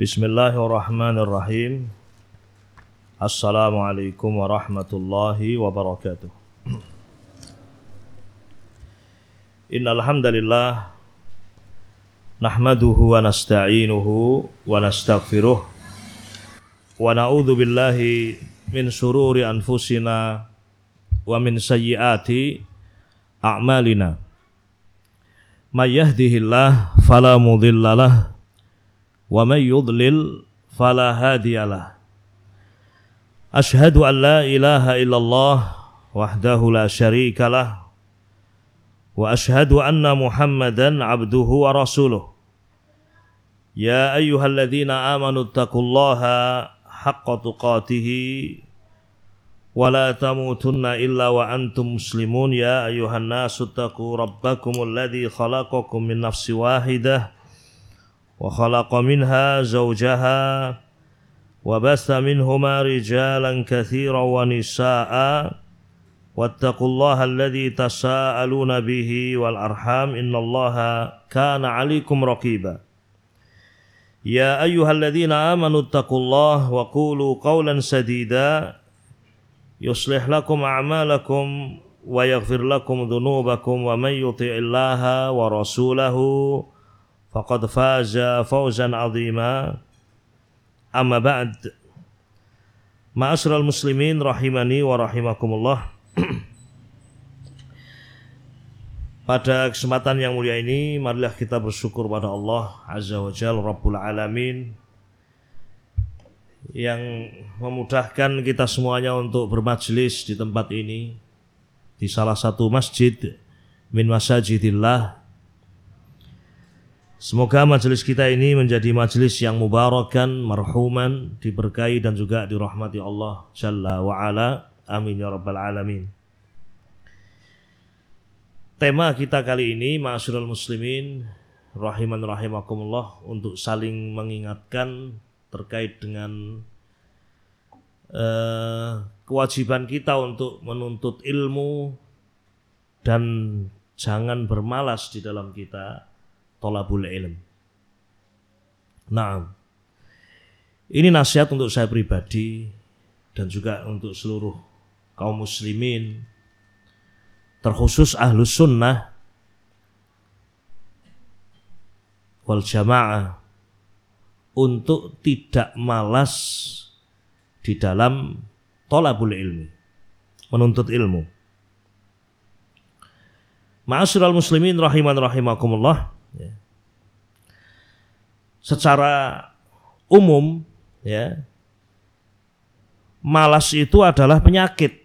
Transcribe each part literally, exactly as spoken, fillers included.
Bismillahirrahmanirrahim. Assalamualaikum warahmatullahi wabarakatuh. Innal hamdalillah nahmaduhu wa nasta'inuhu wa nastaghfiruh wa na'udzu billahi min shururi anfusina wa min sayyiati a'malina. May yahdihillahu fala mudhillalah wa may yudlil fala hadiyalah. Asyhadu an la ilaha illallah wahdahu la syarikalah wa asyhadu anna Muhammadan abduhu wa rasuluh. Ya ayyuhalladzina amanu taqullaha haqqa tuqatih wa la tamutunna illa wa antum muslimun. Ya ayyuhan nasu taqu rabbakumul ladzi khalaqakum min nafsin wahidah wa khalaqa minha zawjaha wa basta minhuma rijalan katsiran wa nisaa'a wattaqullaha alladzi tasaaluna bihi wal arham innallaha kana 'alaikum raqiba. Ya ayyuhalladzina amanu taqullaha wa qulu qawlan sadida yuslih lakum a'malakum wa yaghfir lakum dhunubakum wa may yuti'illaha wa rasulahu faqad faza fawzan 'azima. Amma ba'd. Ma'asyiral muslimin rahimani wa rahimakumullah. Pada kesempatan yang mulia ini, marilah kita bersyukur pada Allah Azza wa Jalla Rabbul Alamin yang memudahkan kita semuanya untuk bermajlis di tempat ini, di salah satu masjid min masajidillah. Semoga majelis kita ini menjadi majelis yang mubarakan, marhuman, diberkahi dan juga dirahmati Allah Jalla wa Ala. Amin ya rabbal alamin. Tema kita kali ini, ma'asyiral muslimin rahiman rahimakumullah, untuk saling mengingatkan terkait dengan uh, kewajiban kita untuk menuntut ilmu dan jangan bermalas di dalam kita thalabul ilm. Nah, ini nasihat untuk saya pribadi dan juga untuk seluruh kaum muslimin, terkhusus ahlus sunnah wal jamaah, untuk tidak malas di dalam thalabul ilmi, menuntut ilmu. Ma'asyiral muslimin rahiman rahimakumullah. Ya. Secara umum, ya, malas itu adalah penyakit,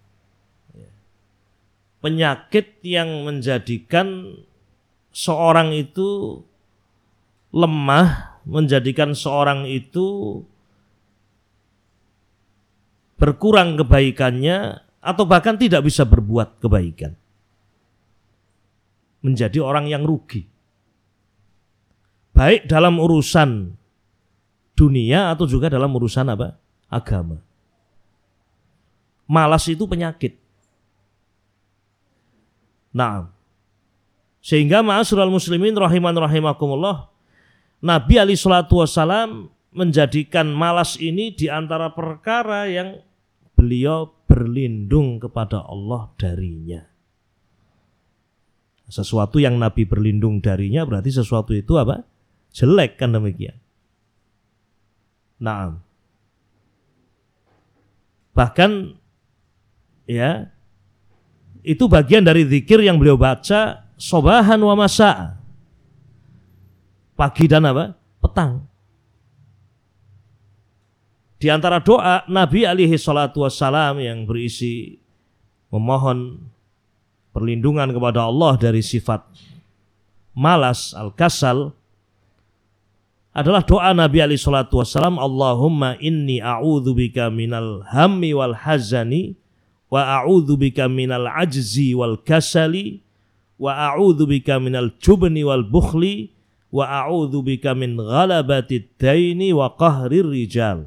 penyakit yang menjadikan seorang itu lemah, menjadikan seorang itu berkurang kebaikannya atau bahkan tidak bisa berbuat kebaikan, menjadi orang yang rugi, baik dalam urusan dunia atau juga dalam urusan apa? Agama. Malas itu penyakit. Nah, sehingga ma'asyiral muslimin rahiman rahimakumullah, Nabi alaihi salatu wassalam menjadikan malas ini di antara perkara yang beliau berlindung kepada Allah darinya. Sesuatu yang Nabi berlindung darinya berarti sesuatu itu apa? Jelek, kan demikian. Nah, bahkan ya, itu bagian dari zikir yang beliau baca sobahan wa masa, pagi dan apa? Petang. Di antara doa Nabi alaihi salatu wassalam yang berisi memohon perlindungan kepada Allah dari sifat malas, al-kasal, adalah doa Nabi alaihi salatu wassalam, Allahumma inni a'udzubika minal hammi wal hazani wa a'udzubika minal ajzi wal kasali wa a'udzubika minal jubni wal bukhli wa a'udzubika min ghalabatid daini wa qahrir rijal.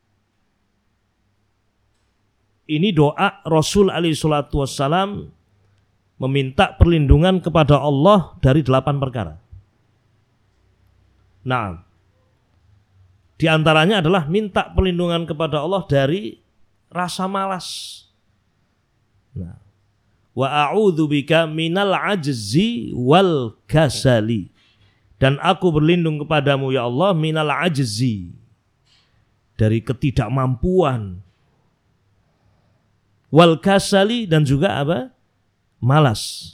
Ini doa Rasul alaihi salatu wassalam meminta perlindungan kepada Allah dari delapan perkara. Nah, Di antaranya adalah minta perlindungan kepada Allah dari rasa malas. Nah, wa a'udzu bika minal ajzi wal kasali. Dan aku berlindung kepadamu ya Allah minal ajzi, dari ketidakmampuan, wal kasali, dan juga apa? Malas.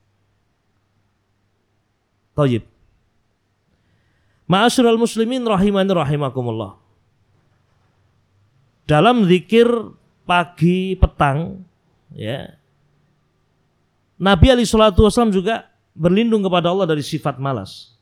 Thayyib. Ma'asyiral muslimin rahimani rahimakumullah. Dalam zikir pagi petang, ya, Nabi alaihi salatu wasallam juga berlindung kepada Allah dari sifat malas.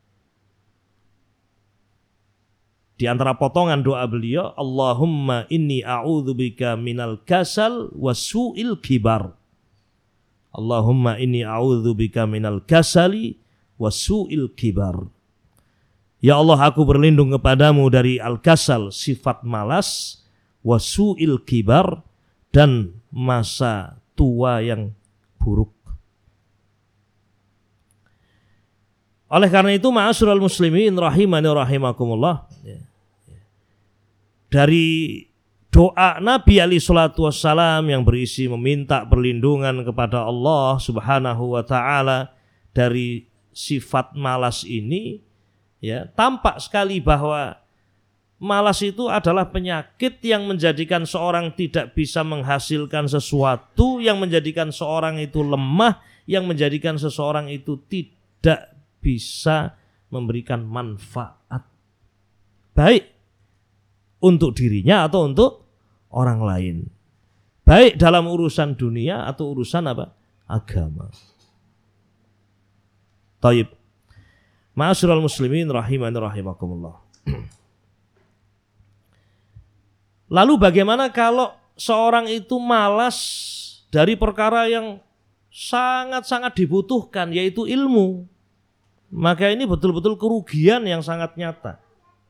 Di antara potongan doa beliau, Allahumma inni a'udzubika minal kasal wa su'il kibar. Allahumma inni a'udzubika minal kasali wa su'il kibar. Ya Allah, aku berlindung kepadamu dari al-kasal, sifat malas, wa su'il kibar, dan masa tua yang buruk. Oleh karena itu, ma'asyiral muslimin rahimani rahimakumullah, dari doa Nabi alaihi salatu wassalam yang berisi meminta perlindungan kepada Allah subhanahu wa ta'ala dari sifat malas ini, ya, tampak sekali bahwa malas itu adalah penyakit yang menjadikan seorang tidak bisa menghasilkan sesuatu, yang menjadikan seorang itu lemah, yang menjadikan seseorang itu tidak bisa memberikan manfaat baik untuk dirinya atau untuk orang lain, baik dalam urusan dunia atau urusan apa? Agama. Taib. Ma'asyiral muslimin rahimani rahimakumullah. Lalu bagaimana kalau seorang itu malas dari perkara yang sangat-sangat dibutuhkan, yaitu ilmu? Maka ini betul-betul kerugian yang sangat nyata.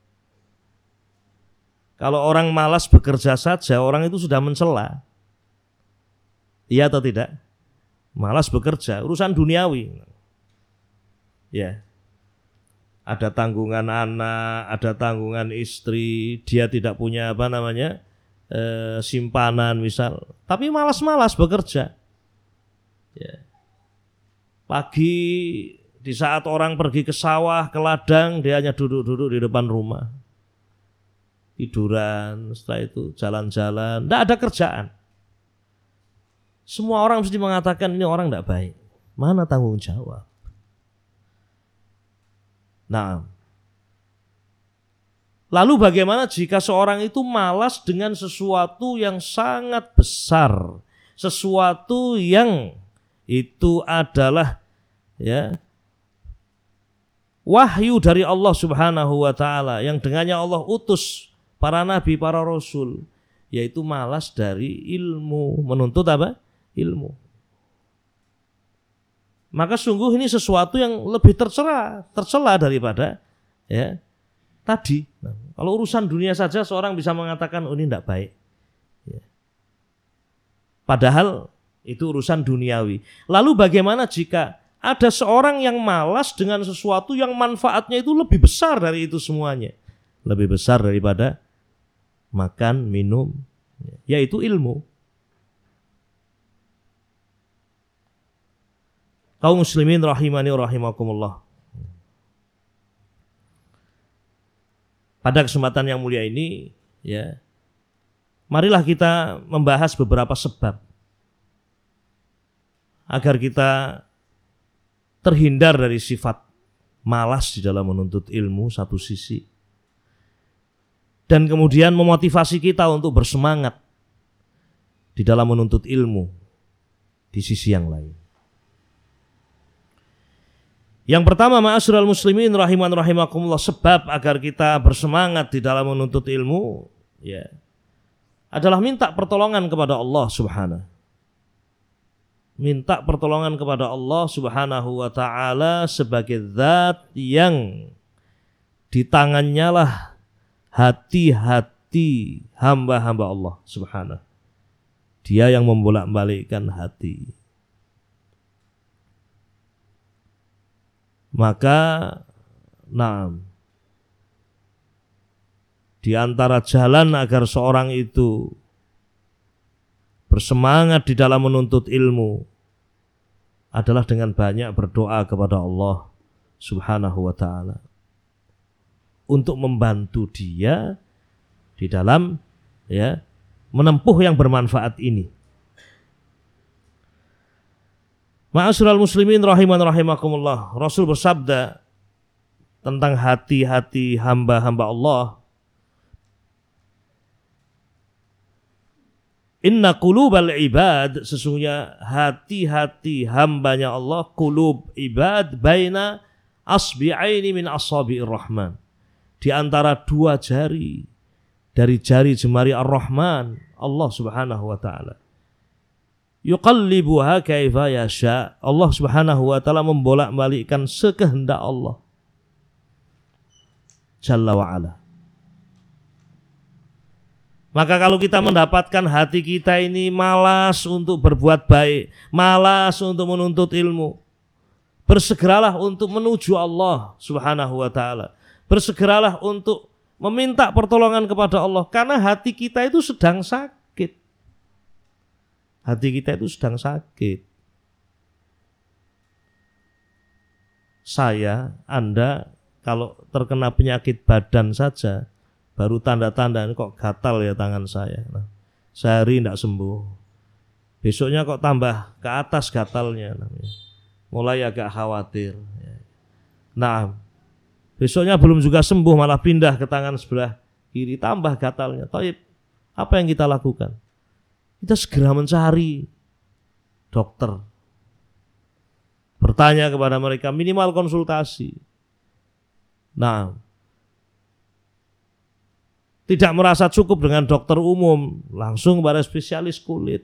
Kalau orang malas bekerja saja, orang itu sudah mencela. Iya atau tidak? Malas bekerja, urusan duniawi. Ya. Ada tanggungan anak, ada tanggungan istri, dia tidak punya apa namanya? E, simpanan misal. Tapi malas-malas bekerja. Ya. Pagi di saat orang pergi ke sawah, ke ladang, dia hanya duduk-duduk di depan rumah. Tiduran, setelah itu jalan-jalan, tidak ada kerjaan. Semua orang mesti mengatakan ini orang tidak baik. Mana tanggung jawab? Nah, lalu bagaimana jika seorang itu malas dengan sesuatu yang sangat besar, sesuatu yang itu adalah ya wahyu dari Allah Subhanahu wa taala, yang dengannya Allah utus para nabi, para rasul, yaitu malas dari ilmu, menuntut apa? Ilmu. Maka sungguh ini sesuatu yang lebih tercela, tercela daripada ya tadi. Nah, kalau urusan dunia saja seorang bisa mengatakan oh ini tidak baik. Ya. Padahal itu urusan duniawi. Lalu bagaimana jika ada seorang yang malas dengan sesuatu yang manfaatnya itu lebih besar dari itu semuanya, lebih besar daripada makan, minum, yaitu ilmu. Kaum muslimin rahimani rahimakumullah. Pada kesempatan yang mulia ini, ya, marilah kita membahas beberapa sebab agar kita terhindar dari sifat malas di dalam menuntut ilmu satu sisi, dan kemudian memotivasi kita untuk bersemangat di dalam menuntut ilmu di sisi yang lain. Yang pertama, ma'asyiral muslimin rahiman rahimakumullah, sebab agar kita bersemangat di dalam menuntut ilmu, ya, adalah minta pertolongan kepada Allah Subhanahu. Minta pertolongan kepada Allah Subhanahu wa taala sebagai zat yang di tangannya lah hati-hati hamba-hamba Allah Subhanahu. Dia yang membolak-balikkan hati. Maka, nah, Di antara jalan agar seorang itu bersemangat di dalam menuntut ilmu adalah dengan banyak berdoa kepada Allah Subhanahu wa ta'ala untuk membantu dia di dalam ya menempuh yang bermanfaat ini. Ma'asyiral muslimin rahiman rahimakumullah, Rasul bersabda tentang hati-hati hamba-hamba Allah, inna qulubal ibad, sesungguhnya hati-hati hambanya Allah, qulub ibad baina asbi'aini min asabi'ir rahman, di antara dua jari dari jari jemari ar-Rahman Allah Subhanahu wa taala. Yuqallibuha kaifa yasha, Allah Subhanahu wa taala membolak-balikkan sekehendak Allah Jalla wa ala. Maka kalau kita mendapatkan hati kita ini malas untuk berbuat baik, malas untuk menuntut ilmu, bersegeralah untuk menuju Allah Subhanahu wa taala. Bersegeralah untuk meminta pertolongan kepada Allah, karena hati kita itu sedang sakit. Hati kita itu sedang sakit. Saya, Anda kalau terkena penyakit badan saja, baru tanda-tanda ini kok gatal ya tangan saya. Nah, sehari tidak sembuh. Besoknya kok tambah ke atas gatalnya. Mulai agak khawatir. Nah, besoknya belum juga sembuh, malah pindah ke tangan sebelah kiri, tambah gatalnya. Taib, apa yang kita lakukan? Kita segera mencari dokter. Bertanya kepada mereka, minimal konsultasi. Nah, tidak merasa cukup dengan dokter umum, langsung kepada spesialis kulit.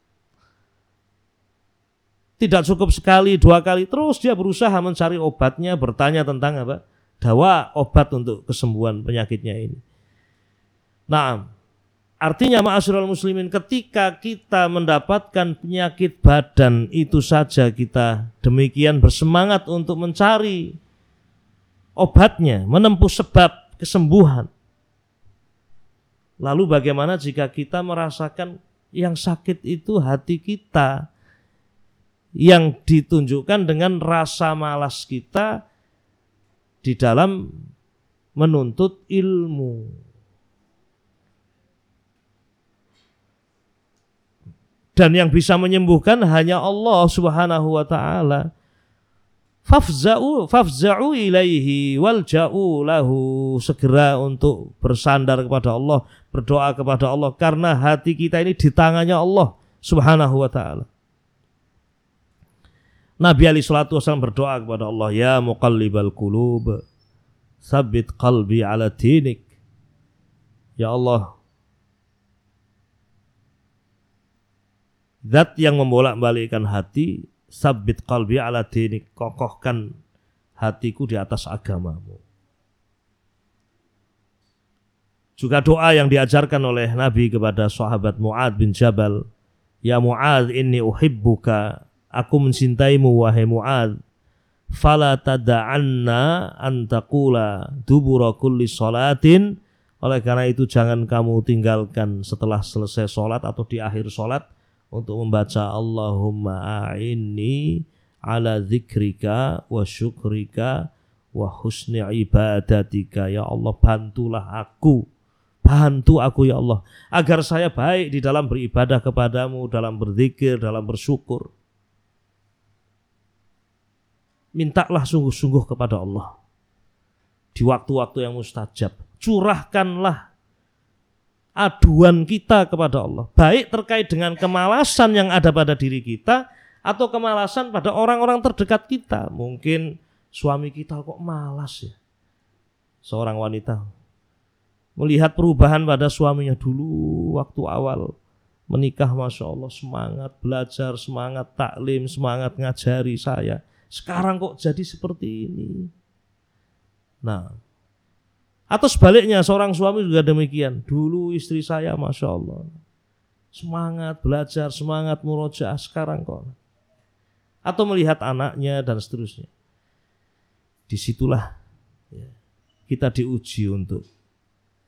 Tidak cukup sekali, dua kali, terus dia berusaha mencari obatnya, bertanya tentang apa? Dawa, obat untuk kesembuhan penyakitnya ini. Nah, artinya ma'asyiral muslimin, ketika kita mendapatkan penyakit badan itu saja kita demikian bersemangat untuk mencari obatnya, menempuh sebab kesembuhan. Lalu bagaimana jika kita merasakan yang sakit itu hati kita, yang ditunjukkan dengan rasa malas kita di dalam menuntut ilmu. Dan yang bisa menyembuhkan hanya Allah Subhanahu wa ta'ala. Fafza'u fafza'u ilaihi walja'u lahu, segera untuk bersandar kepada Allah, berdoa kepada Allah, karena hati kita ini di tangannya Allah Subhanahu wa ta'ala. Nabi alaihi salatu wasallam berdoa kepada Allah, ya muqallibal qulub, tsabbit qalbi ala dinik. Ya Allah, Zat yang membolak-balikkan hati, tsabbit qalbi ala dinik, kokohkan hatiku di atas agamamu. Juga doa yang diajarkan oleh Nabi kepada sahabat Mu'adz bin Jabal, ya Mu'adz inni uhibbuka, aku mencintaimu wahai Mu'adz, fala tada'anna an taqula dubura kulli salatin, oleh karena itu jangan kamu tinggalkan setelah selesai salat atau di akhir salat untuk membaca Allahumma a'inni ala dzikrika wa syukrika wa husni ibadatika. Ya Allah, bantulah aku, bantu aku ya Allah, agar saya baik di dalam beribadah kepadamu, dalam berzikir, dalam bersyukur. Mintalah sungguh-sungguh kepada Allah di waktu-waktu yang mustajab. Curahkanlah aduan kita kepada Allah, baik terkait dengan kemalasan yang ada pada diri kita atau kemalasan pada orang-orang terdekat kita. Mungkin suami kita kok malas ya. Seorang wanita melihat perubahan pada suaminya, dulu waktu awal menikah Masya Allah semangat belajar, semangat taklim, semangat ngajari saya, sekarang kok jadi seperti ini. Nah, atau sebaliknya, seorang suami juga demikian. Dulu istri saya Masya Allah semangat belajar, semangat murojaah, sekarang kok. Atau melihat anaknya dan seterusnya. Disitulah ya, kita diuji untuk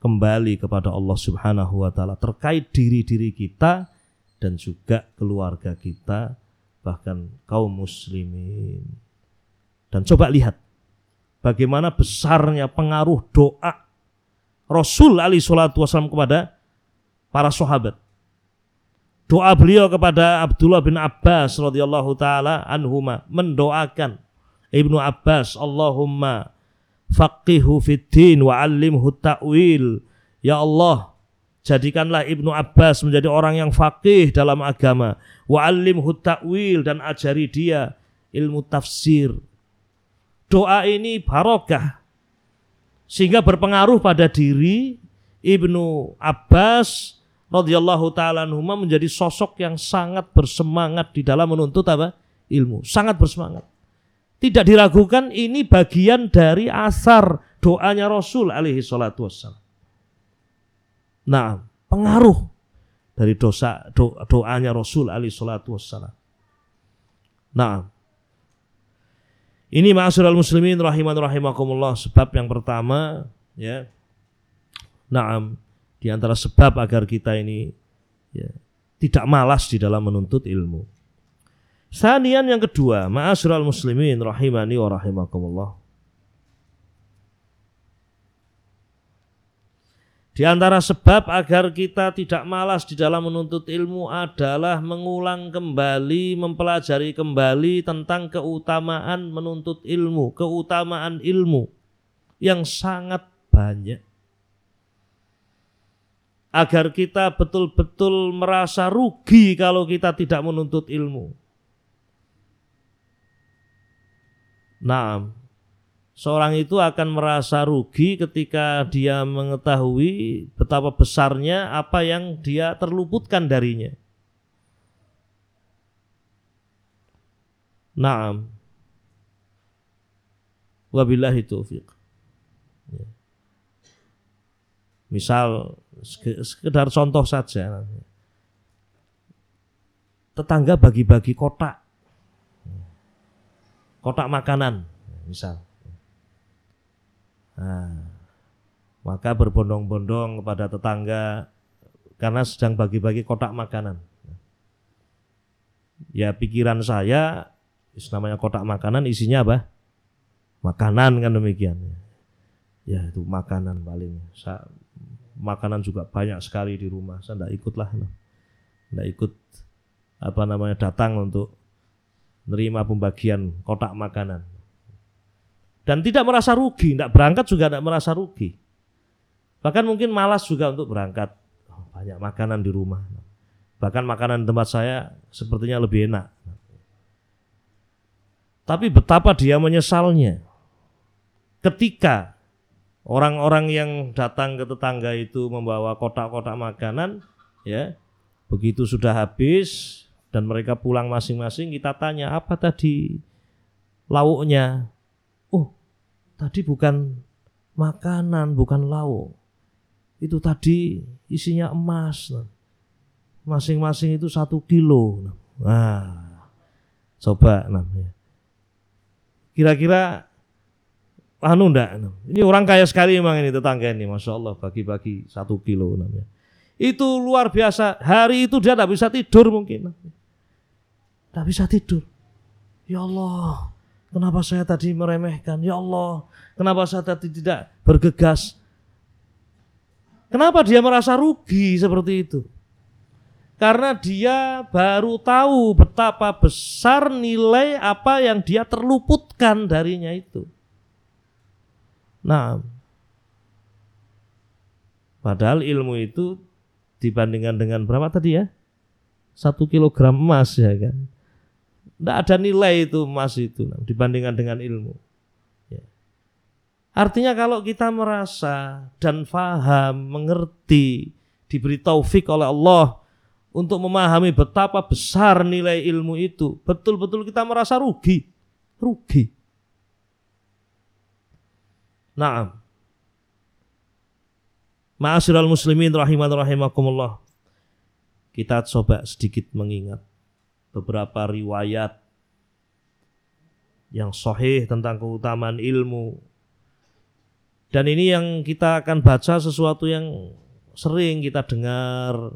kembali kepada Allah Subhanahu wa taala terkait diri-diri kita dan juga keluarga kita, bahkan kaum muslimin. Dan coba lihat bagaimana besarnya pengaruh doa Rasul alaihi salatu wasallam kepada para sahabat. Doa beliau kepada Abdullah bin Abbas radhiyallahu taala anhuma, mendoakan Ibnu Abbas, Allahumma faqihu fiddin wa 'allimhu ta'wil. Ya Allah, jadikanlah Ibnu Abbas menjadi orang yang faqih dalam agama, wa 'allimhu ta'wil, dan ajari dia ilmu tafsir. Doa ini barokah sehingga berpengaruh pada diri Ibnu Abbas radhiyallahu taala anhuma menjadi sosok yang sangat bersemangat di dalam menuntut apa? Ilmu, sangat bersemangat. Tidak diragukan ini bagian dari asar doanya Rasul alaihi salatu wassalam. Nah, pengaruh dari dosa do, doanya Rasul alaihi salatu wassalam. Nah, ini ma'asyiral muslimin rahiman rahimakumullah, sebab yang pertama ya. Naam, di antara sebab agar kita ini ya, tidak malas di dalam menuntut ilmu. Sanian yang kedua, ma'asyiral muslimin rahimani wa rahimakumullah. Di antara sebab agar kita tidak malas di dalam menuntut ilmu adalah mengulang kembali, mempelajari kembali tentang keutamaan menuntut ilmu, keutamaan ilmu yang sangat banyak. Agar kita betul-betul merasa rugi kalau kita tidak menuntut ilmu. Nah, seorang itu akan merasa rugi ketika dia mengetahui betapa besarnya apa yang dia terluputkan darinya. Naam. Wabillahi taufiq. Misal sekedar contoh saja, tetangga bagi-bagi kotak, kotak makanan, misal. Nah, maka berbondong-bondong kepada tetangga karena sedang bagi-bagi kotak makanan. Ya pikiran saya, namanya kotak makanan isinya apa? Makanan kan demikian. Ya itu makanan paling. Saya, makanan juga banyak sekali di rumah. Saya tidak ikutlah, tidak ikut apa namanya datang untuk menerima pembagian kotak makanan. Dan tidak merasa rugi, tidak berangkat juga tidak merasa rugi. Bahkan mungkin malas juga untuk berangkat. Oh, banyak makanan di rumah. Bahkan makanan di tempat saya sepertinya lebih enak. Tapi betapa dia menyesalnya ketika orang-orang yang datang ke tetangga itu membawa kotak-kotak makanan, ya, begitu sudah habis dan mereka pulang masing-masing, kita tanya apa tadi lauknya? Oh, tadi bukan makanan, bukan lauk. Itu tadi isinya emas. Masing-masing itu satu kilo. Nah, coba namanya. Kira-kira anu ndak? Ini orang kaya sekali memang ini tetangga ini, masya Allah, bagi-bagi satu kilo namanya. Itu luar biasa. Hari itu dia tidak bisa tidur mungkin. Tidak bisa tidur. Ya Allah, kenapa saya tadi meremehkan? Ya Allah, kenapa saya tadi tidak bergegas? Kenapa dia merasa rugi seperti itu? Karena dia baru tahu betapa besar nilai apa yang dia terluputkan darinya itu. Nah, padahal ilmu itu dibandingkan dengan berapa tadi ya? Satu kilogram emas ya kan? Tidak ada nilai itu emas itu dibandingkan dengan ilmu. Ya. Artinya kalau kita merasa dan faham, mengerti, diberi taufik oleh Allah untuk memahami betapa besar nilai ilmu itu, betul-betul kita merasa rugi, rugi. Naam. Ma'asyiral muslimin rahiman rahimakumullah. Kita coba sedikit mengingat beberapa riwayat yang sahih tentang keutamaan ilmu Dan ini yang kita akan baca sesuatu yang sering kita dengar,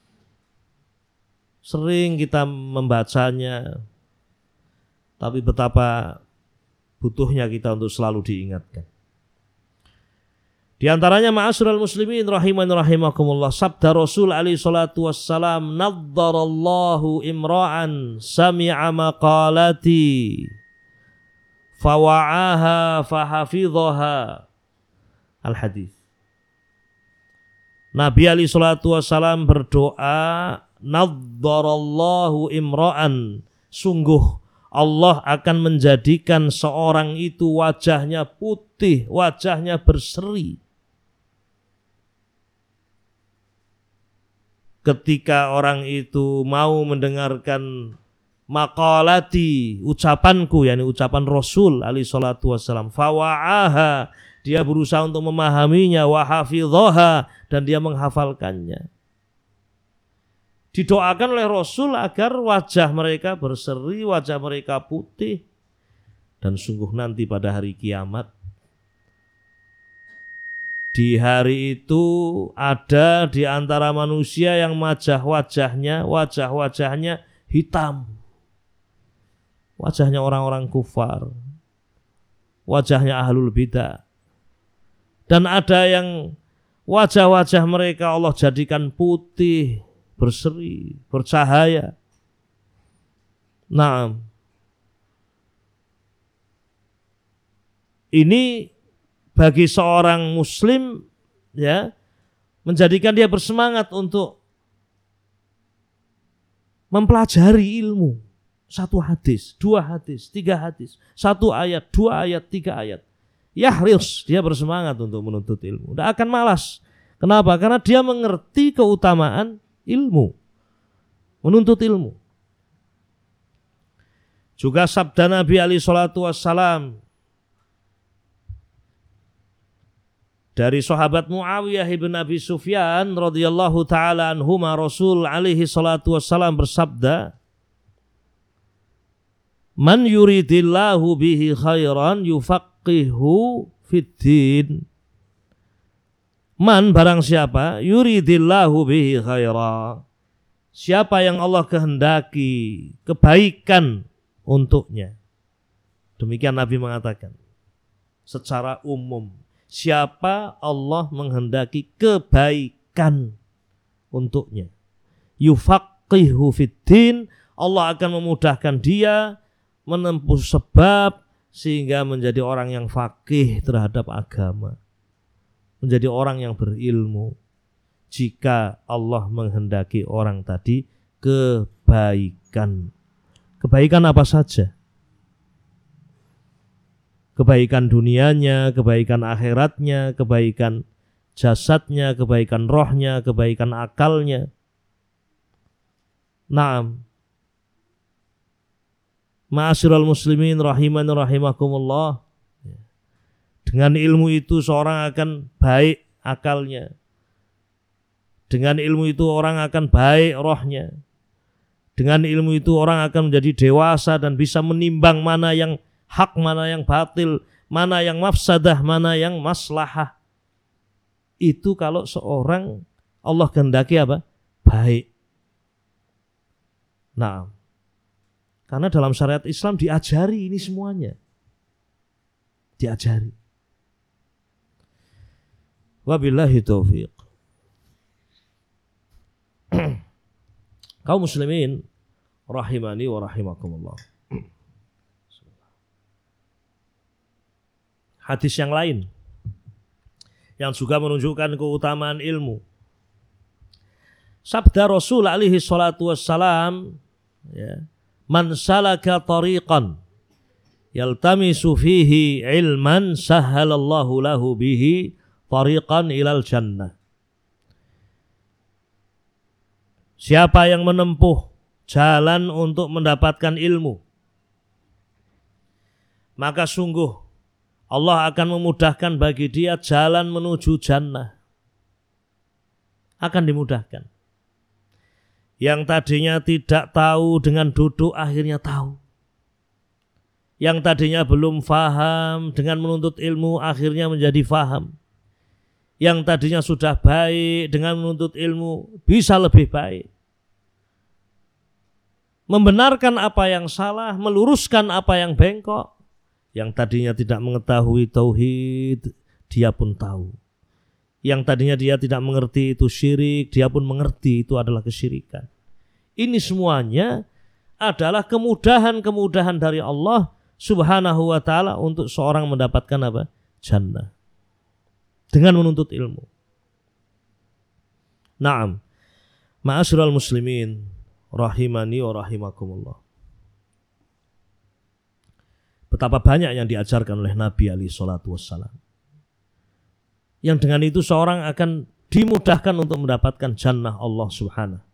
sering kita membacanya, tapi betapa butuhnya kita untuk selalu diingatkan. Di antaranya ma'asyiral muslimin rahimani rahimakumullah, sabda Rasul alaihi salatu wassalam, naddarallahu imra'an sami'a maqalati fawa'aha fahafidhaha. Al-hadis. Nabi alaihi salatu wassalam berdoa, naddarallahu imra'an, sungguh Allah akan menjadikan seorang itu wajahnya putih, wajahnya berseri ketika orang itu mau mendengarkan maqalati, ucapanku, yakni ucapan Rasul alaihi salatu wassalam, fawa'aha, dia berusaha untuk memahaminya, wa hafidhaha, dan dia menghafalkannya. Didoakan oleh Rasul agar wajah mereka berseri, wajah mereka putih. Dan sungguh nanti pada hari kiamat, di hari itu ada di antara manusia yang wajah-wajahnya, wajah-wajahnya hitam. Wajahnya orang-orang kufar. Wajahnya ahlul bidah. Dan ada yang wajah-wajah mereka Allah jadikan putih, berseri, bercahaya. Nah, ini bagi seorang muslim, ya, menjadikan dia bersemangat untuk mempelajari ilmu. Satu hadis, dua hadis, tiga hadis, satu ayat, dua ayat, tiga ayat. Yahris, dia bersemangat untuk menuntut ilmu. Tidak akan malas. Kenapa? Karena dia mengerti keutamaan ilmu, menuntut ilmu. Juga sabda Nabi alaihi salatu wassalam dari sahabat Muawiyah ibn Abi Sufyan radhiyallahu taala anhuma, Rasul alaihi salatu wassalam bersabda, man yuridillahu bihi khairan yufaqihu fiddin. Man, barang siapa, yuridillahu bihi khairan, siapa yang Allah kehendaki kebaikan untuknya. Demikian Nabi mengatakan secara umum, siapa Allah menghendaki kebaikan untuknya, yufaqihu fiddin, Allah akan memudahkan dia menempuh sebab sehingga menjadi orang yang faqih terhadap agama, menjadi orang yang berilmu, jika Allah menghendaki orang tadi kebaikan. Kebaikan apa saja? Kebaikan dunianya, kebaikan akhiratnya, kebaikan jasadnya, kebaikan rohnya, kebaikan akalnya. Naam. Ma'asyiral muslimin rahimani rahimakumullah. Dengan ilmu itu seorang akan baik akalnya. Dengan ilmu itu orang akan baik rohnya. Dengan ilmu itu orang akan menjadi dewasa dan bisa menimbang mana yang hak, mana yang batil, mana yang mafsadah, mana yang maslahah. Itu kalau seorang Allah kehendaki apa? Baik. Nah, karena dalam syariat Islam diajari ini semuanya. Diajari. Wabillahi taufiq. Kaum muslimin rahimani wa rahimakumullah. Hadis yang lain yang juga menunjukkan keutamaan ilmu. Sabda Rasul alaihi salatu wassalam, ya, man salaka tariqan yaltamisu fihi ilman sahhalallahu lahu bihi tariqan ilal jannah. Siapa yang menempuh jalan untuk mendapatkan ilmu, maka sungguh Allah akan memudahkan bagi dia jalan menuju jannah. Akan dimudahkan. Yang tadinya tidak tahu dengan duduk akhirnya tahu. Yang tadinya belum faham dengan menuntut ilmu akhirnya menjadi faham. Yang tadinya sudah baik dengan menuntut ilmu bisa lebih baik. Membenarkan apa yang salah, meluruskan apa yang bengkok. Yang tadinya tidak mengetahui tauhid, dia pun tahu. Yang tadinya dia tidak mengerti itu syirik, dia pun mengerti itu adalah kesyirikan. Ini semuanya adalah kemudahan-kemudahan dari Allah Subhanahu wa ta'ala untuk seorang mendapatkan apa? Jannah. Dengan menuntut ilmu. Naam. Ma'asyiral muslimin rahimani wa rahimakumullah. Betapa banyak yang diajarkan oleh Nabi alaihi salatu wassalam. Yang dengan itu seorang akan dimudahkan untuk mendapatkan jannah Allah Subhanahu.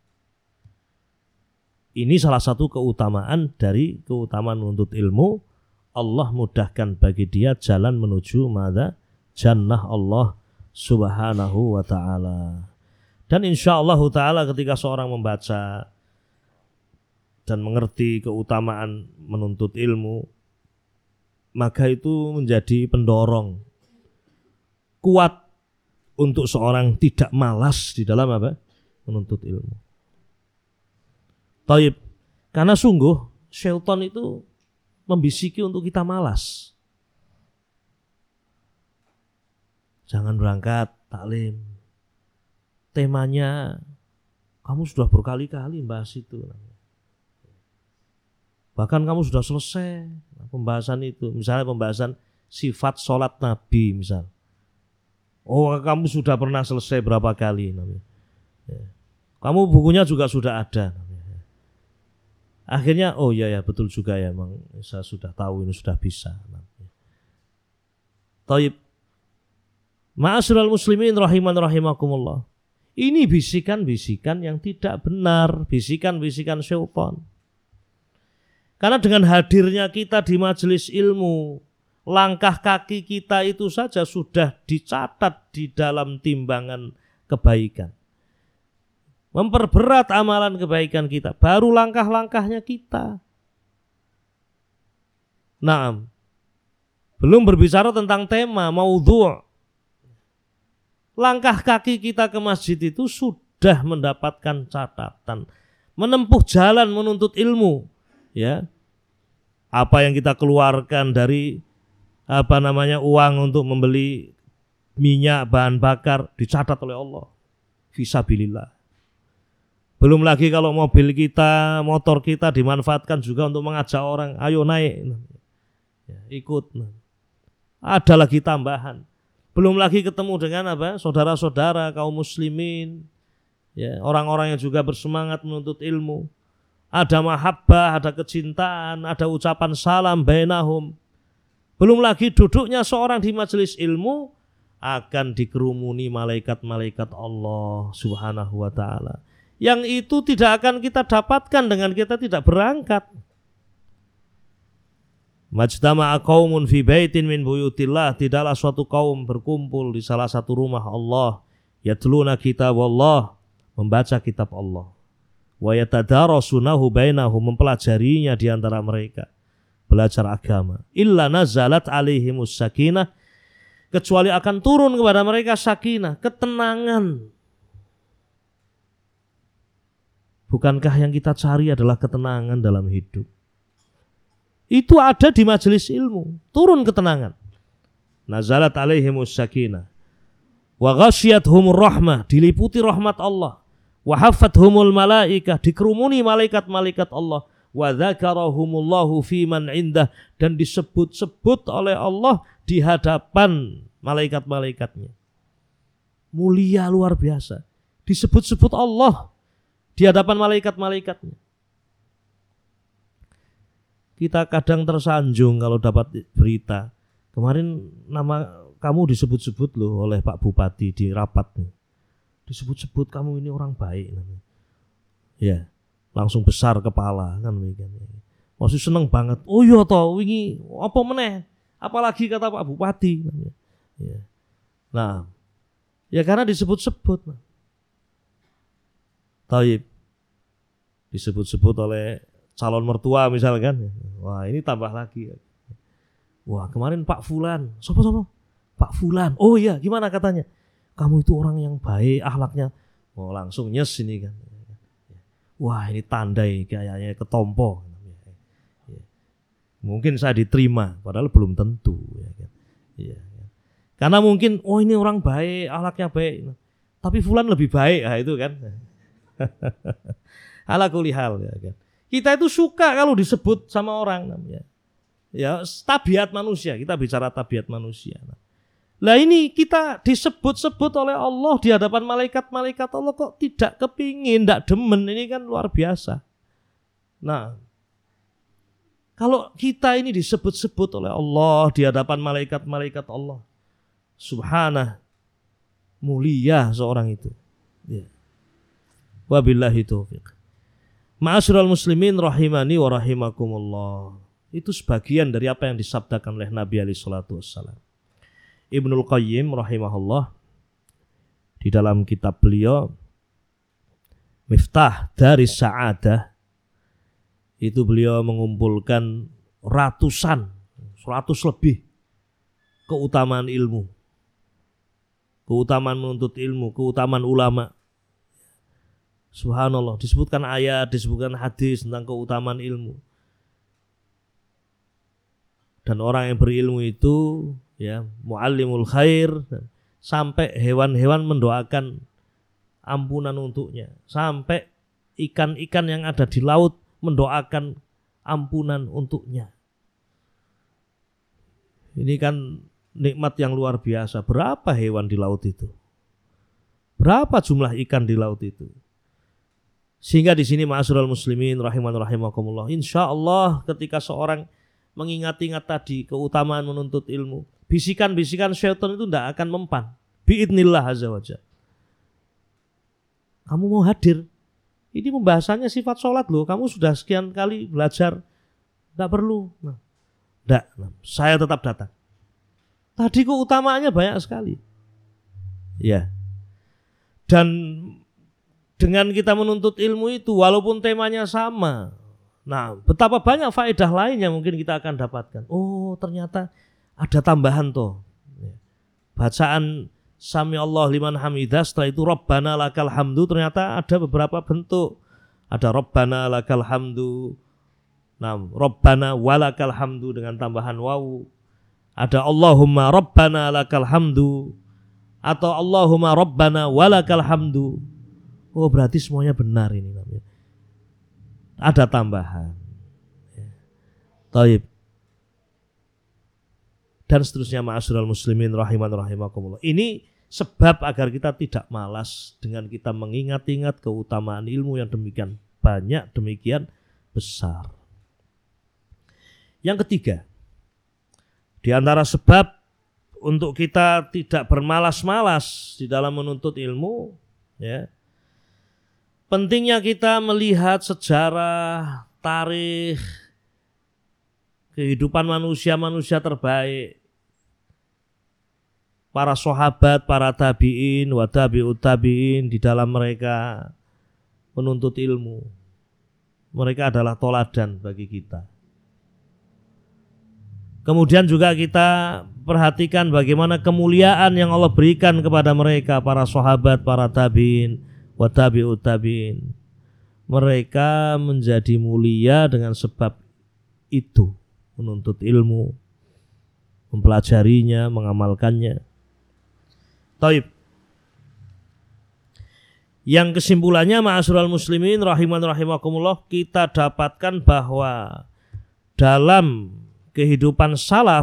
Ini salah satu keutamaan dari keutamaan menuntut ilmu. Allah mudahkan bagi dia jalan menuju mana? Jannah Allah Subhanahu wa ta'ala. Dan insyaallah ta'ala ketika seorang membaca dan mengerti keutamaan menuntut ilmu, maka itu menjadi pendorong kuat untuk seorang tidak malas di dalam apa? Menuntut ilmu. Taib, karena sungguh syaitan itu membisiki untuk kita malas. Jangan berangkat taklim. Temanya kamu sudah berkali-kali bahas itu. Bahkan kamu sudah selesai pembahasan itu. Misalnya pembahasan sifat sholat Nabi misal. Oh, kamu sudah pernah selesai berapa kali. Kamu bukunya juga sudah ada. Akhirnya, oh ya ya betul juga ya, memang saya sudah tahu ini sudah bisa. Taib. Ma'asyiral muslimin rahiman rahimakumullah. Ini bisikan-bisikan yang tidak benar, bisikan-bisikan syaitan. Karena dengan hadirnya kita di majelis ilmu, langkah kaki kita itu saja sudah dicatat di dalam timbangan kebaikan. Memperberat amalan kebaikan kita, baru langkah-langkahnya kita. Naam. Belum berbicara tentang tema, maudhu'. Langkah kaki kita ke masjid itu sudah mendapatkan catatan, menempuh jalan menuntut ilmu, ya. Apa yang kita keluarkan dari apa namanya uang untuk membeli minyak bahan bakar dicatat oleh Allah, fisabilillah. Belum lagi kalau mobil kita, motor kita dimanfaatkan juga untuk mengajak orang, ayo naik, ya, ikut. Ada lagi tambahan. Belum lagi ketemu dengan apa? Saudara-saudara kaum muslimin, ya, orang-orang yang juga bersemangat menuntut ilmu. Ada mahabbah, ada kecintaan, ada ucapan salam bainahum. Belum lagi duduknya seorang di majelis ilmu akan dikerumuni malaikat-malaikat Allah Subhanahu wa ta'ala. Yang itu tidak akan kita dapatkan dengan kita tidak berangkat. Majtama'a qaumun fi baitin min buyutillah, tidaklah suatu kaum berkumpul di salah satu rumah Allah, yatluna kitab Allah, membaca kitab Allah, wa yatadarasunahu bainahum, mempelajarinya di antara mereka, belajar agama, illa nazalat alaihimus sakinah, kecuali akan turun kepada mereka sakinah, ketenangan. Bukankah yang kita cari adalah ketenangan dalam hidup? Itu ada di majelis ilmu, turun ketenangan. Nazalat alaihimus sakinah wa ghasyiyatuhumur rahmah, diliputi rahmat Allah, wa haffathumul malaikah, dikerumuni malaikat-malaikat Allah, wa dzakarahumullahu fi man indah, dan disebut-sebut oleh Allah di hadapan malaikat-malaikatnya. Mulia luar biasa, disebut-sebut Allah di hadapan malaikat-malaikatnya. Kita kadang tersanjung kalau dapat berita, kemarin nama kamu disebut-sebut loh oleh Pak Bupati di rapat. Disebut-sebut kamu ini orang baik. Ya, langsung besar kepala kan. Masih seneng banget. Oh iya toh, wingi apa meneh? Apalagi kata Pak Bupati. Ya. Nah, ya karena disebut-sebut. Taib. Disebut-sebut oleh calon mertua misalkan, wah ini tambah lagi, Wah, kemarin Pak Fulan, sopo-sopo? Pak Fulan. Oh iya, gimana katanya? Kamu itu orang yang baik, akhlaknya. Oh, langsung nyes ini kan. Wah, ini tandai kayaknya ketompo. Mungkin saya diterima, padahal belum tentu. Ya kan? Ya. Karena mungkin, oh ini orang baik, akhlaknya baik. Tapi Fulan lebih baik, nah, itu kan. Ala kulli hal. Ya kan? Kita itu suka kalau disebut sama orang. Ya. Ya, tabiat manusia, kita bicara tabiat manusia. Lah ini kita disebut-sebut oleh Allah di hadapan malaikat-malaikat Allah kok tidak kepingin, tidak demen, ini kan luar biasa. Nah, kalau kita ini disebut-sebut oleh Allah di hadapan malaikat-malaikat Allah, subhanah, mulia seorang itu. Ya. Wabillahi taufiq. Ma'asyiral muslimin rahimani wa rahimakumullah. Itu sebagian dari apa yang disabdakan oleh Nabi alaihi salatu wassalam. Ibnul Qayyim rahimahullah di dalam kitab beliau Miftah Daris Sa'adah itu beliau mengumpulkan ratusan, seratus lebih keutamaan ilmu, keutamaan menuntut ilmu, keutamaan ulama. Subhanallah, disebutkan ayat, disebutkan hadis tentang keutamaan ilmu. Dan orang yang berilmu itu ya muallimul khair, sampai hewan-hewan mendoakan ampunan untuknya, sampai ikan-ikan yang ada di laut mendoakan ampunan untuknya. Ini kan nikmat yang luar biasa. Berapa hewan di laut itu? Berapa jumlah ikan di laut itu? Sehingga di sini ma'asyiral muslimin rahiman rahimakumullah, insyaallah ketika seorang mengingat-ingat tadi keutamaan menuntut ilmu, bisikan-bisikan syaitan itu tidak akan mempan. Biidznillah azza wajalla. Kamu mau hadir? Ini pembahasannya sifat sholat loh. Kamu sudah sekian kali belajar, tidak perlu. Nah, tidak. Nah, saya tetap datang. Tadi keutamaannya banyak sekali. Ya. Dan dengan kita menuntut ilmu itu, walaupun temanya sama, nah, betapa banyak faedah lain yang mungkin kita akan dapatkan. Oh, ternyata ada tambahan toh. Bacaan Sami Allah liman hamidah, setelah itu Rabbana lakal hamdu, ternyata ada beberapa bentuk. Ada Rabbana lakal hamdu, nah, Rabbana walakal hamdu dengan tambahan wawu. Ada Allahumma Rabbana lakal hamdu, atau Allahumma Rabbana walakal hamdu. Oh, berarti semuanya benar ini namanya. Ada tambahan. Taib. Dan seterusnya ma'asyiral muslimin rahiman rahimakumullah. Ini sebab agar kita tidak malas dengan kita mengingat-ingat keutamaan ilmu yang demikian banyak, demikian besar. Yang ketiga, di antara sebab untuk kita tidak bermalas-malas di dalam menuntut ilmu, ya, pentingnya kita melihat sejarah, tarikh, kehidupan manusia-manusia terbaik, para sahabat, para tabi'in, wa tabi'ut tabi'in, di dalam mereka menuntut ilmu. Mereka adalah toladan bagi kita. Kemudian juga kita perhatikan bagaimana kemuliaan yang Allah berikan kepada mereka, para sahabat, para tabi'in, wa tabi'ut tabi'in. Mereka menjadi mulia dengan sebab itu, menuntut ilmu, mempelajarinya, mengamalkannya. Taib. Yang kesimpulannya ma'asyiral muslimin rahiman rahimakumullah, kita dapatkan bahwa dalam kehidupan salaf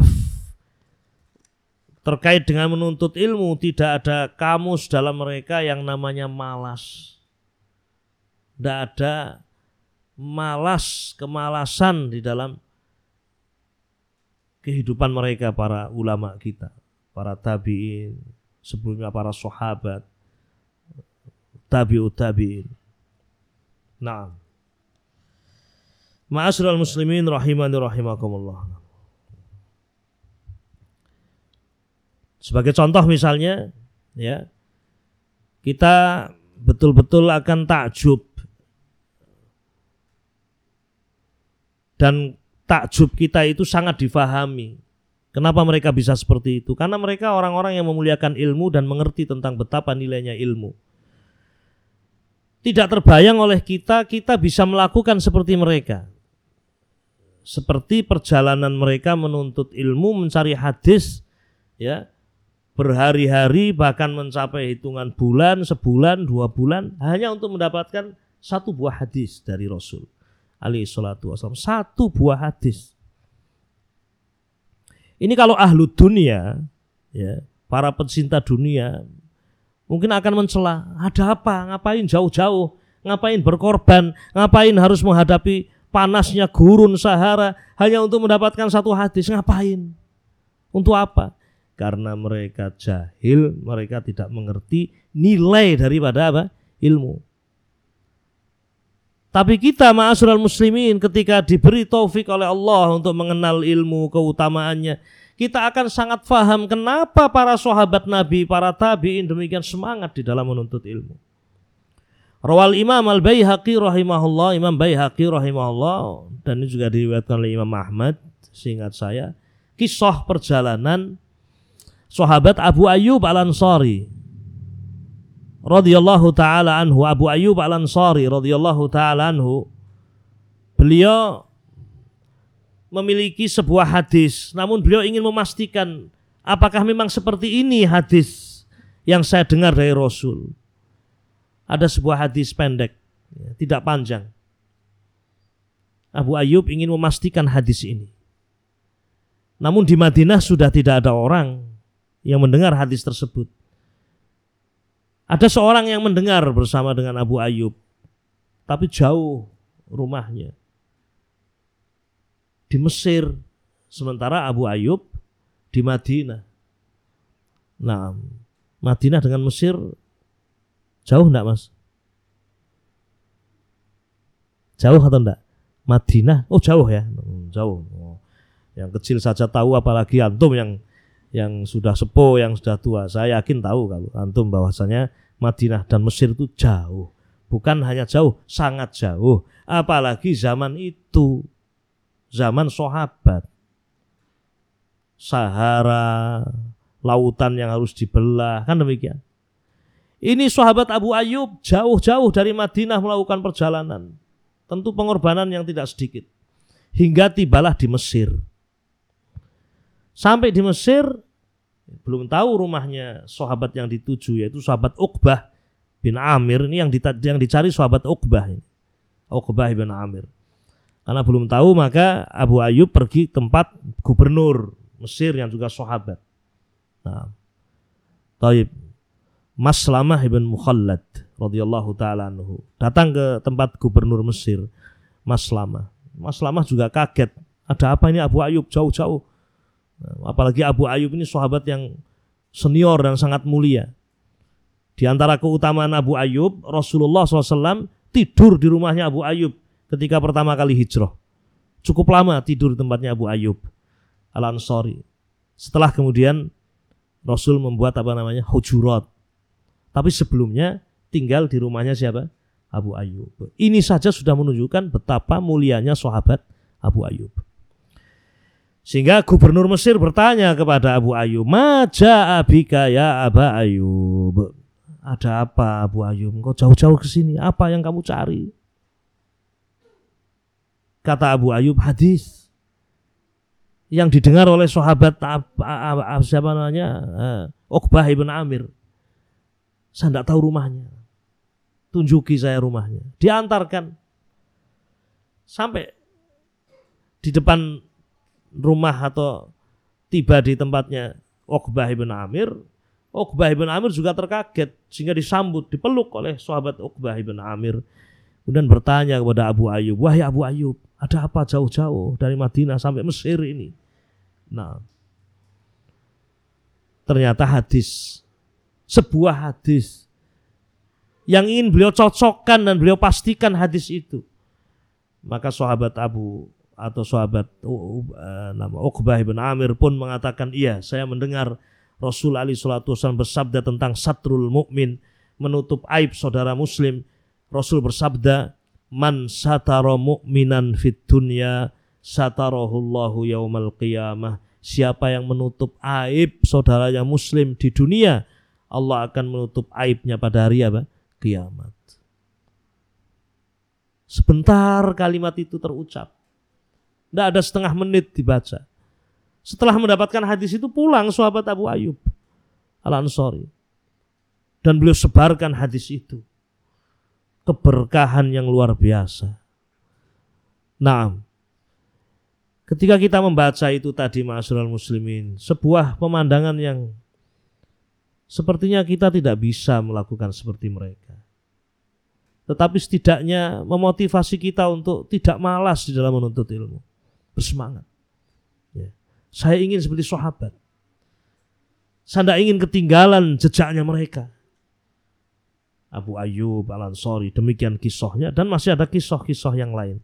terkait dengan menuntut ilmu tidak ada kamus dalam mereka yang namanya malas. Tidak ada malas, kemalasan di dalam kehidupan mereka, para ulama kita, para tabi'in, sebelumnya para sahabat, tabi'ut tabi'in. Nah, ma'asyiral muslimin rahimani rahimakumullah. Sebagai contoh misalnya, ya, kita betul-betul akan takjub, dan takjub kita itu sangat difahami Kenapa mereka bisa seperti itu? Karena mereka orang-orang yang memuliakan ilmu dan mengerti tentang betapa nilainya ilmu. Tidak terbayang oleh kita, kita bisa melakukan seperti mereka. Seperti perjalanan mereka menuntut ilmu, mencari hadis, ya, berhari-hari bahkan mencapai hitungan bulan, sebulan, dua bulan, hanya untuk mendapatkan satu buah hadis dari Rasul alaihi salatu wassalam. Satu buah hadis. Ini kalau ahlu dunia, ya, para pecinta dunia, mungkin akan mencela, ada apa? Ngapain jauh-jauh? Ngapain berkorban? Ngapain harus menghadapi panasnya gurun Sahara hanya untuk mendapatkan satu hadis? Ngapain? Untuk apa? Karena mereka jahil, mereka tidak mengerti nilai daripada apa? Ilmu. Tapi kita ma'asyiral muslimin, ketika diberi taufik oleh Allah untuk mengenal ilmu, keutamaannya, kita akan sangat paham kenapa para sahabat Nabi, para tabi'in demikian semangat di dalam menuntut ilmu. Rawal Imam Al-Baihaqi rahimahullah, Imam Baihaqi rahimahullah, dan ini juga diriwayatkan oleh Imam Ahmad, seingat saya, kisah perjalanan sahabat Abu Ayyub Al-Ansari radhiyallahu taala anhu. Abu Ayyub Al-Ansari radhiyallahu taala anhu, beliau memiliki sebuah hadis, namun beliau ingin memastikan apakah memang seperti ini hadis yang saya dengar dari Rasul. Ada sebuah hadis pendek, tidak panjang. Abu Ayyub ingin memastikan hadis ini. Namun di Madinah sudah tidak ada orang yang mendengar hadis tersebut. Ada seorang yang mendengar bersama dengan Abu Ayyub, tapi jauh rumahnya, di Mesir, sementara Abu Ayyub di Madinah. Nah, Madinah dengan Mesir jauh enggak, Mas? Jauh atau enggak? Madinah, oh jauh ya, jauh. Oh, yang kecil saja tahu, apalagi antum yang yang sudah sepuh, yang sudah tua. Saya yakin tahu kalau antum bahwasanya Madinah dan Mesir itu jauh. Bukan hanya jauh, sangat jauh. Apalagi zaman itu, zaman sahabat. Sahara, lautan yang harus dibelah, kan demikian. Ini sahabat Abu Ayyub jauh-jauh dari Madinah melakukan perjalanan. Tentu pengorbanan yang tidak sedikit. Hingga tibalah di Mesir. Sampai di Mesir, belum tahu rumahnya sahabat yang dituju, yaitu sahabat Uqbah bin Amir. Ini yang, dita- yang dicari sahabat Uqbah ini. Uqbah bin Amir. Karena belum tahu, maka Abu Ayyub pergi tempat gubernur Mesir yang juga sahabat. Nah, Taib Maslamah ibn Mukhallad radhiyallahu taala anhu datang ke tempat gubernur Mesir, Maslamah. Maslamah juga kaget. Ada apa ini Abu Ayyub jauh-jauh? Nah, apalagi Abu Ayyub ini sahabat yang senior dan sangat mulia. Di antara keutamaan Abu Ayyub, Rasulullah shallallahu alaihi wasallam tidur di rumahnya Abu Ayyub ketika pertama kali hijrah. Cukup lama tidur di tempatnya Abu Ayyub Al-Ansari. Setelah kemudian Rasul membuat apa namanya hujurat. Tapi sebelumnya tinggal di rumahnya siapa? Abu Ayyub. Ini saja sudah menunjukkan betapa mulianya sahabat Abu Ayyub. Sehingga gubernur Mesir bertanya kepada Abu Ayyub, "Ma ja'a bika ya Aba Ayyub?" Ada apa Abu Ayyub? Engkau jauh-jauh ke sini, apa yang kamu cari? Kata Abu Ayyub, hadis yang didengar oleh sahabat siapa namanya? Uqbah bin Amir. Saya tidak tahu rumahnya. Tunjuki saya rumahnya. Diantarkan sampai di depan rumah atau tiba di tempatnya Uqbah bin Amir. Uqbah bin Amir juga terkaget sehingga disambut, dipeluk oleh sahabat Uqbah bin Amir. Kemudian bertanya kepada Abu Ayyub, "Wahai Abu Ayyub, ada apa jauh-jauh dari Madinah sampai Mesir ini?" Nah, ternyata hadis, sebuah hadis yang ingin beliau cocokkan dan beliau pastikan hadis itu. Maka sahabat Abu atau sahabat uh, nama Uqbah bin Amir pun mengatakan, "Iya, saya mendengar Rasul alaihi salatu wasallam bersabda tentang satrul mukmin, menutup aib saudara muslim. Rasul bersabda, man satara mu'minan fid dunya satarahullahu yaumal qiyamah." Siapa yang menutup aib saudaranya muslim di dunia, Allah akan menutup aibnya pada hari apa? Kiamat. Sebentar kalimat itu terucap. Tidak ada setengah menit dibaca. Setelah mendapatkan hadis itu pulang sahabat Abu Ayyub Al-Ansari. Dan beliau sebarkan hadis itu. Keberkahan yang luar biasa. Nah, ketika kita membaca itu tadi ma'asyiral muslimin, sebuah pemandangan yang sepertinya kita tidak bisa melakukan seperti mereka. Tetapi setidaknya memotivasi kita untuk tidak malas di dalam menuntut ilmu. Bersemangat. Ya. Saya ingin seperti sahabat. Saya tidak ingin ketinggalan jejaknya mereka. Abu Ayyub Al-Ansari, demikian kisahnya, dan masih ada kisah-kisah yang lain.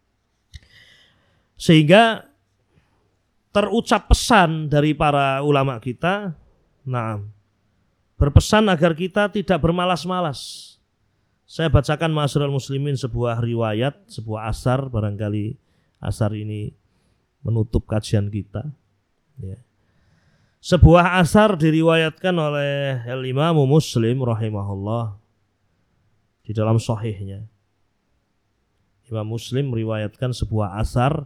Sehingga terucap pesan dari para ulama kita, nah, berpesan agar kita tidak bermalas-malas. Saya bacakan ma'asyiral muslimin sebuah riwayat, sebuah asar, barangkali asar ini menutup kajian kita. Ya. Sebuah asar diriwayatkan oleh Al-Imam Muslim rahimahullah di dalam sahihnya. Imam Muslim meriwayatkan sebuah asar.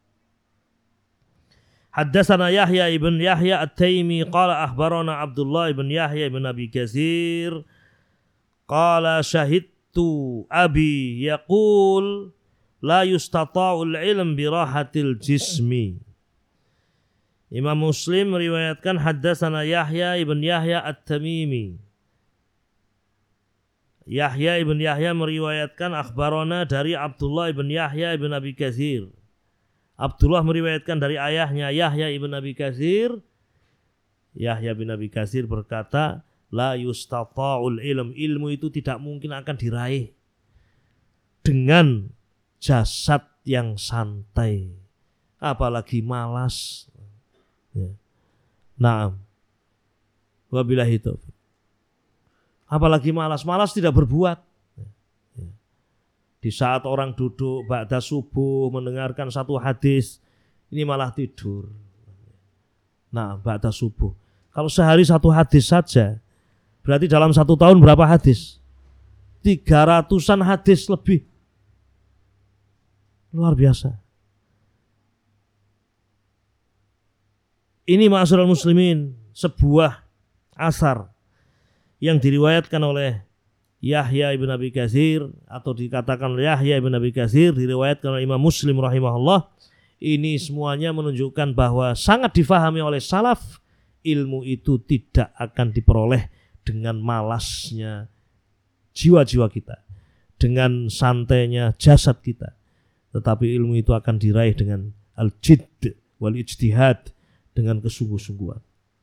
Haddatsana Yahya ibn Yahya At-Taimi qala akhbarana Abdullah ibn Yahya ibn Abi Katsir qala syahidtu abi yaqul la yustata'ul ilm bi rahatil jismi. Imam Muslim meriwayatkan haddatsana Yahya ibn Yahya At-Tamimi. Yahya ibn Yahya meriwayatkan akhbarana dari Abdullah ibn Yahya ibn Abi Katsir. Abdullah meriwayatkan dari ayahnya Yahya ibn Abi Katsir. Yahya bin Abi Katsir berkata, la yustata'ul ilm, ilmu itu tidak mungkin akan diraih dengan jasad yang santai, apalagi malas. Ya. Naam. Wabillahi taufiq. Apalagi malas, malas tidak berbuat. Di saat orang duduk ba'da subuh mendengarkan satu hadis, ini malah tidur. Nah, ba'da subuh. Kalau sehari satu hadis saja, berarti dalam satu tahun berapa hadis? Tiga ratusan hadis lebih. Luar biasa. Ini ma'asyiral muslimin, sebuah asar yang diriwayatkan oleh Yahya ibn Abi Katsir, atau dikatakan Yahya ibn Abi Katsir, diriwayatkan oleh Imam Muslim rahimahullah. Ini semuanya menunjukkan bahwa sangat difahami oleh salaf, ilmu itu tidak akan diperoleh dengan malasnya jiwa-jiwa kita, dengan santainya jasad kita, tetapi ilmu itu akan diraih dengan al-jidd wal ijtihad, dengan kesungguh-sungguhan.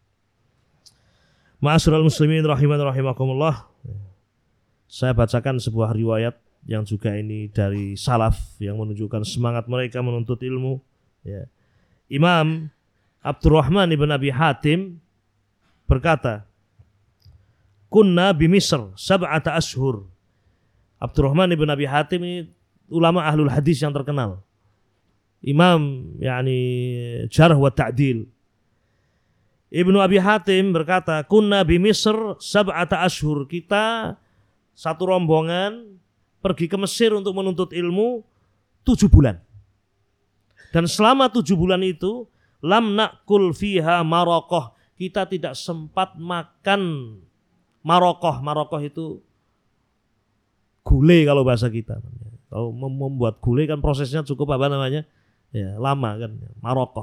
Ma'asyiral muslimin rahiman rahimakumullah. Saya bacakan sebuah riwayat yang juga ini dari salaf yang menunjukkan semangat mereka menuntut ilmu. Ya. Imam Abdurrahman ibn Abi Hatim berkata, kunna bi Misr sab'ata ashur. Abdurrahman ibn Abi Hatim ini ulama ahlul hadis yang terkenal. Imam yani jarh wa ta'dil. Ibnu Abi Hatim berkata, kunna bi Misr sab'ata ashur. Kita satu rombongan pergi ke Mesir untuk menuntut ilmu tujuh bulan. Dan selama tujuh bulan itu, lam na'kul fiha marokoh. Kita tidak sempat makan marokoh. Marokoh itu gulai kalau bahasa kita. Kalau membuat gulai kan prosesnya cukup apa namanya? Ya, lama kan. Marokoh.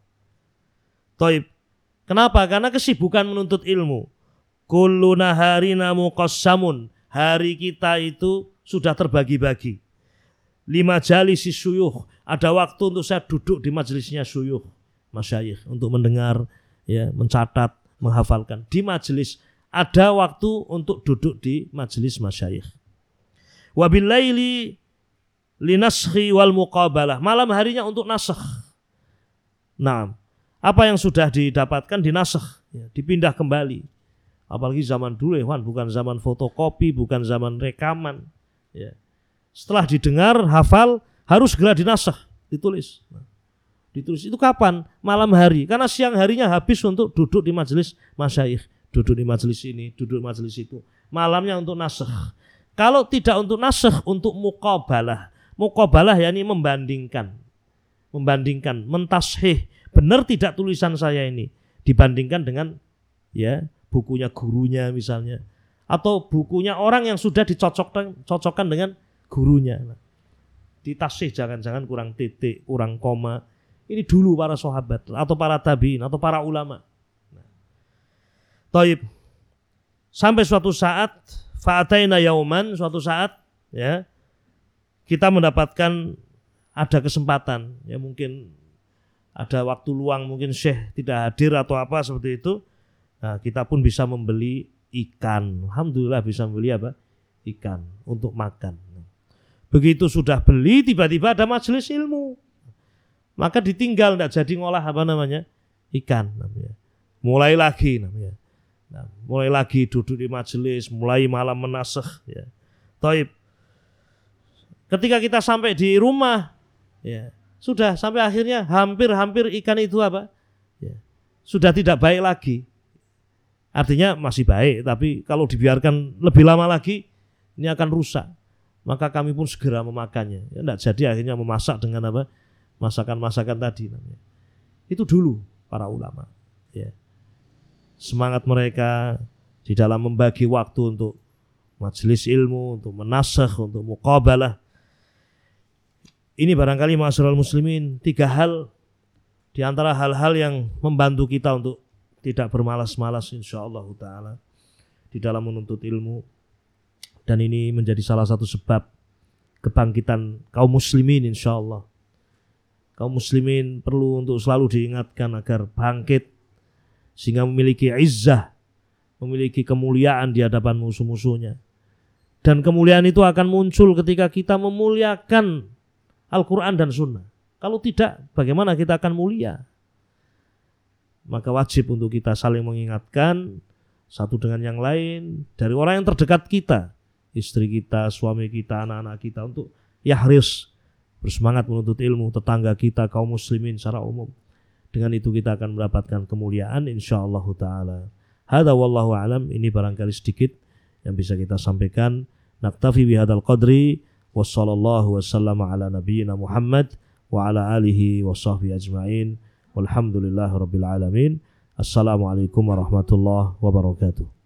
Taib. Kenapa? Karena kesibukan menuntut ilmu. Kullu naharina muqassamun. Hari kita itu sudah terbagi-bagi. Lima jalisi syuyukh. Ada waktu untuk saya duduk di majelisnya syuyukh, masyayikh, untuk mendengar, ya, mencatat, menghafalkan. Di majelis ada waktu untuk duduk di majelis masyayikh. Wabil laili linaskhi wal muqabalah. Malam harinya untuk nasakh. Nah, apa yang sudah didapatkan dinasakh, ya, dipindah kembali. Apalagi zaman dulu, ya, bukan zaman fotokopi, bukan zaman rekaman. Ya. Setelah didengar, hafal, harus segera dinasakh, ditulis. Nah, Ditulis itu kapan? Malam hari. Karena siang harinya habis untuk duduk di majelis masyayikh, duduk di majelis ini, duduk di majelis itu. Malamnya untuk nasakh. Kalau tidak untuk nasakh, untuk muqabalah. Muqabalah yakni membandingkan. Membandingkan, mentashih. Benar tidak tulisan saya ini dibandingkan dengan ya bukunya gurunya misalnya, atau bukunya orang yang sudah dicocokkan cocokkan dengan gurunya. Ditashih, jangan-jangan kurang titik, kurang koma. Ini dulu para sahabat atau para tabi'in atau para ulama. Nah. Taib. Sampai suatu saat fa'ataina yauman, suatu saat ya kita mendapatkan ada kesempatan, ya mungkin ada waktu luang, mungkin syekh tidak hadir atau apa seperti itu. Nah, kita pun bisa membeli ikan. Alhamdulillah bisa membeli apa? Ikan untuk makan. Begitu sudah beli, tiba-tiba ada majelis ilmu. Maka ditinggal, tidak jadi ngolah apa namanya? Ikan namanya. Mulai lagi namanya. Nah, mulai lagi duduk di majelis, mulai malam menasakh ya. Taib. Ketika kita sampai di rumah ya, sudah sampai akhirnya hampir-hampir ikan itu apa? Ya, sudah tidak baik lagi. Artinya masih baik, tapi kalau dibiarkan lebih lama lagi ini akan rusak. Maka kami pun segera memakannya. Ya, tidak jadi akhirnya memasak dengan apa? Masakan-masakan tadi namanya. Itu dulu para ulama. Ya. Semangat mereka di dalam membagi waktu untuk majelis ilmu, untuk menasakh, untuk muqabalah. Ini barangkali ma'asyiral muslimin, tiga hal di antara hal-hal yang membantu kita untuk tidak bermalas-malas insyaallah taala di dalam menuntut ilmu, dan ini menjadi salah satu sebab kebangkitan kaum muslimin insyaallah. Kaum muslimin perlu untuk selalu diingatkan agar bangkit sehingga memiliki izzah, memiliki kemuliaan di hadapan musuh-musuhnya. Dan kemuliaan itu akan muncul ketika kita memuliakan Al-Quran dan Sunnah. Kalau tidak, bagaimana kita akan mulia? Maka wajib untuk kita saling mengingatkan satu dengan yang lain, dari orang yang terdekat kita, istri kita, suami kita, anak-anak kita, untuk yahris, bersemangat menuntut ilmu, tetangga kita, kaum muslimin secara umum. Dengan itu kita akan mendapatkan kemuliaan insyaallah taala. Hadza wallahu alam. Ini barangkali sedikit yang bisa kita sampaikan. Naktafi bihadzal qadri. Wassallallahu wasallama ala nabiyyina Muhammad wa ala alihi wa sahbihi ajma'in. Walhamdulillahi rabbil alamin. Assalamualaikum warahmatullahi wabarakatuh.